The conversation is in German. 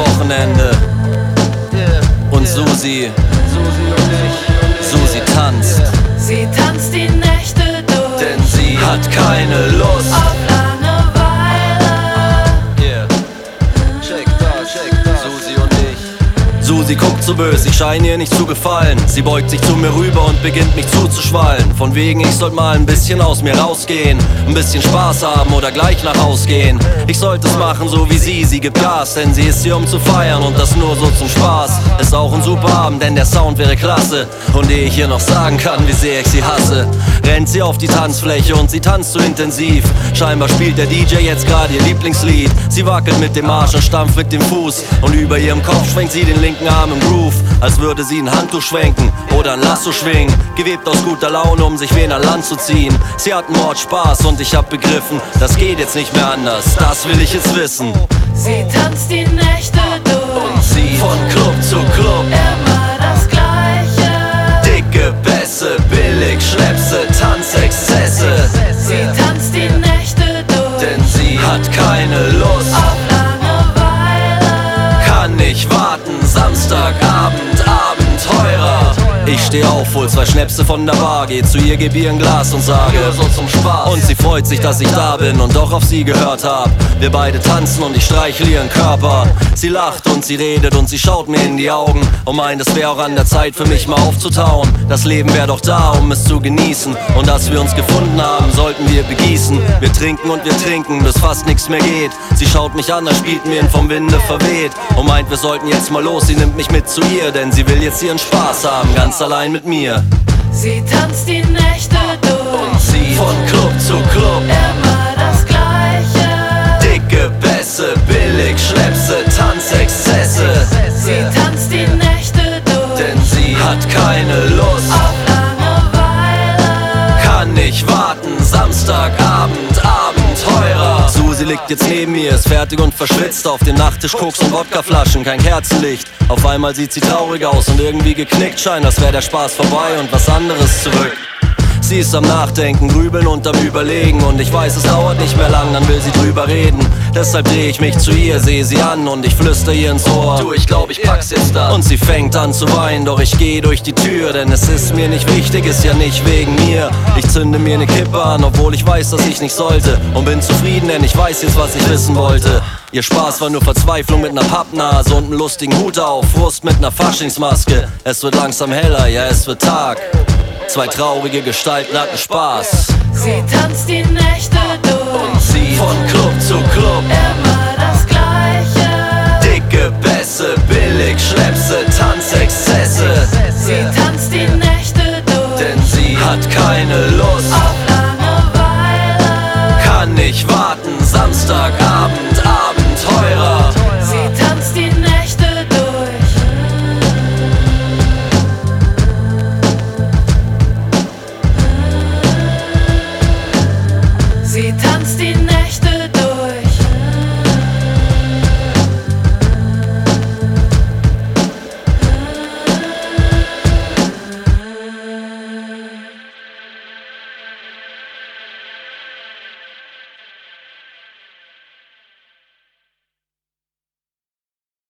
Wochenende. Und Susi tanzt. Sie tanzt die Nächte durch, Denn sie hat keine Lust auf Langeweile. Check da, Susi und ich. Susi guckt so böse, ich scheine ihr nicht zu gefallen. Sie beugt sich zu mir rüber und beginnt mich zuzuschwallen. Von wegen, ich sollte mal ein bisschen aus mir rausgehen, ein bisschen Spaß haben oder gleich nach Haus gehen. Ich sollte es machen so wie sie gibt Gas, denn sie ist hier um zu feiern und das nur so zum Spaß. Ist auch ein super Abend, denn der Sound wäre klasse. Und ehe ich hier noch sagen kann, wie sehr ich sie hasse, rennt sie auf die Tanzfläche und sie tanzt so intensiv. Scheinbar spielt der DJ jetzt gerade ihr Lieblingslied. Sie wackelt mit dem Arsch und stampft mit dem Fuß, und über ihrem Kopf schwenkt sie den linken Arm im Groove, als würde sie ein Handtuch schwenken oder ein Lasso schwingen, gewebt aus guter Laune, um sich wen an Land zu ziehen. Sie hat Mordspaß und ich hab begriffen, das geht jetzt nicht mehr anders, das will ich jetzt wissen. Sie tanzt die Nächte durch, Und sie von Club zu Club, immer das Gleiche. dicke Bässe, billig Schnäpse, Tanzexzesse. Sie tanzt die Nächte durch, Denn sie hat keine Lust auf Langeweile. kann nicht warten, Samstagabend, Abenteurer. Ich steh auf, hol 2 Schnäpse von der Bar, geh zu ihr, geb ihr ein Glas und sage, so zum Spaß. Und sie freut sich, dass ich da bin und doch auf sie gehört hab. Wir beide tanzen und ich streichle ihren Körper. Sie lacht und sie redet und sie schaut mir in die Augen und meint, es wär auch an der Zeit für mich mal aufzutauen. Das Leben wär doch da, um es zu genießen, und dass wir uns gefunden haben, sollten wir begießen. Wir trinken und wir trinken, bis fast nichts mehr geht. Sie schaut mich an, als spielt mir vom Winde verweht und meint, wir sollten jetzt mal los. Sie nimmt mich mit zu ihr, denn sie will jetzt ihren Spaß haben, ganz allein mit mir. Sie tanzt die Nächte durch, Und sie von Club zu Club, immer das Gleiche. dicke Bässe, billig Schnäpse, Tanzexzesse. Sie tanzt die Nächte durch, Denn sie hat keine Lust, auf Langeweile. kann nicht warten, Samstagabend, Abenteurer. Susi liegt jetzt neben mir, ist fertig und verschwitzt. Auf dem Nachttisch Koks und Wodkaflaschen, kein Kerzenlicht. Auf einmal sieht sie traurig aus und irgendwie geknickt. Scheint, als wär der Spaß vorbei und was anderes zurück. Sie ist am Nachdenken, grübeln und am Überlegen, und ich weiß, es dauert nicht mehr lang, dann will sie drüber reden. Deshalb dreh ich mich zu ihr, sehe sie an und ich flüster ihr ins Ohr: Du, ich glaub, ich pack's jetzt an. Und sie fängt an zu weinen, doch ich geh durch die Tür, denn es ist mir nicht wichtig, ist ja nicht wegen mir. Ich zünde mir ne Kippe an, obwohl ich weiß, dass ich nicht sollte, und bin zufrieden, denn ich weiß jetzt, was ich wissen wollte. Ihr Spaß war nur Verzweiflung mit ner Pappnase und nem lustigen Hut auf, Frust mit ner Faschingsmaske. Es wird langsam heller, ja, es wird Tag. 2 traurige Gestalten hatten Spaß. Sie tanzt die Nächte durch, Und sie von Club zu Club, immer das Gleiche. dicke Bässe, billig Schnäpse, Tanzexzesse. Sie tanzt die Nächte durch, Denn sie hat keine Lust